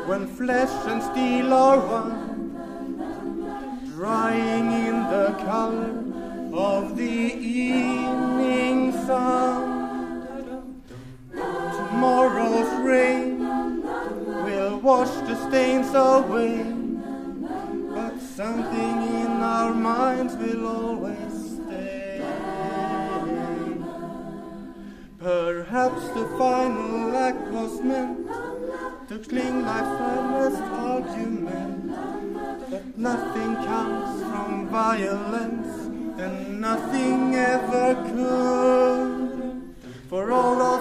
when flesh and steel are one, drying in the color of the evening sun. Tomorrow's rain will wash the stains away, but something in our minds will always stay. Perhaps the final act was meant to cling life's earnest argument, but nothing comes from violence, and nothing ever could. For all of